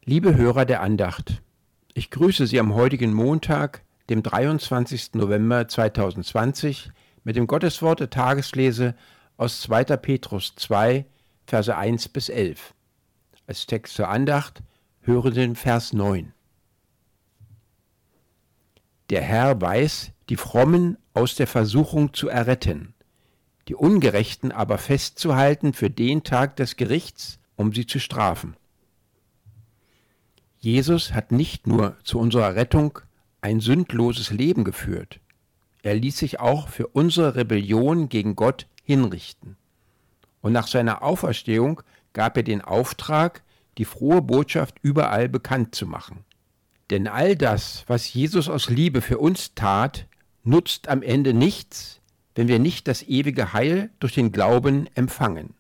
Liebe Hörer der Andacht, ich grüße Sie am heutigen Montag, dem 23. November 2020, mit dem Gotteswort der Tageslese aus 2. Petrus 2, Verse 1 bis 11. Als Text zur Andacht hören Sie den Vers 9. Der Herr weiß, die Frommen aus der Versuchung zu erretten, die Ungerechten aber festzuhalten für den Tag des Gerichts, um sie zu strafen. Jesus hat nicht nur zu unserer Rettung ein sündloses Leben geführt, er ließ sich auch für unsere Rebellion gegen Gott hinrichten. Und nach seiner Auferstehung gab er den Auftrag, die frohe Botschaft überall bekannt zu machen. Denn all das, was Jesus aus Liebe für uns tat, nutzt am Ende nichts, wenn wir nicht das ewige Heil durch den Glauben empfangen.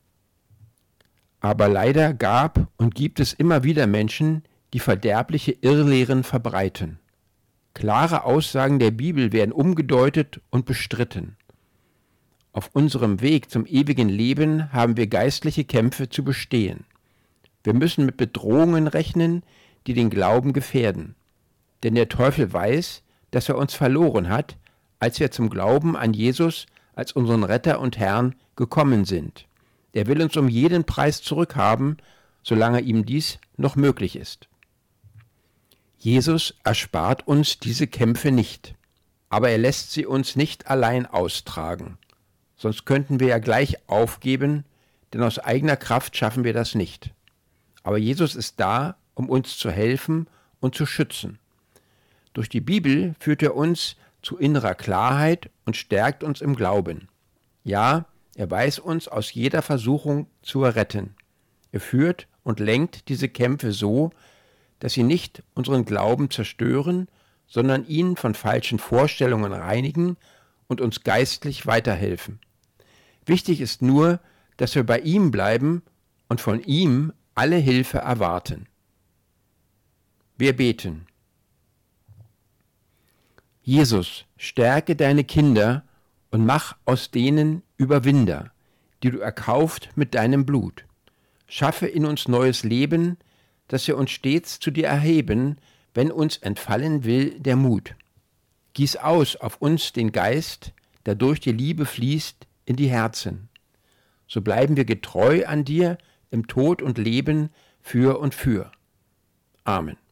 Aber leider gab und gibt es immer wieder Menschen, die verderbliche Irrlehren verbreiten. Klare Aussagen der Bibel werden umgedeutet und bestritten. Auf unserem Weg zum ewigen Leben haben wir geistliche Kämpfe zu bestehen. Wir müssen mit Bedrohungen rechnen, die den Glauben gefährden. Denn der Teufel weiß, dass er uns verloren hat, als wir zum Glauben an Jesus als unseren Retter und Herrn gekommen sind. Er will uns um jeden Preis zurückhaben, solange ihm dies noch möglich ist. Jesus erspart uns diese Kämpfe nicht, aber er lässt sie uns nicht allein austragen. Sonst könnten wir ja gleich aufgeben, denn aus eigener Kraft schaffen wir das nicht. Aber Jesus ist da, um uns zu helfen und zu schützen. Durch die Bibel führt er uns zu innerer Klarheit und stärkt uns im Glauben. Ja, er weiß uns aus jeder Versuchung zu erretten. Er führt und lenkt diese Kämpfe so, dass sie nicht unseren Glauben zerstören, sondern ihn von falschen Vorstellungen reinigen und uns geistlich weiterhelfen. Wichtig ist nur, dass wir bei ihm bleiben und von ihm alle Hilfe erwarten. Wir beten. Jesus, stärke deine Kinder und mach aus denen Überwinder, die du erkauft mit deinem Blut. Schaffe in uns neues Leben, dass wir uns stets zu dir erheben, wenn uns entfallen will der Mut. Gieß aus auf uns den Geist, der durch die Liebe fließt in die Herzen. So bleiben wir getreu an dir im Tod und Leben für und für. Amen.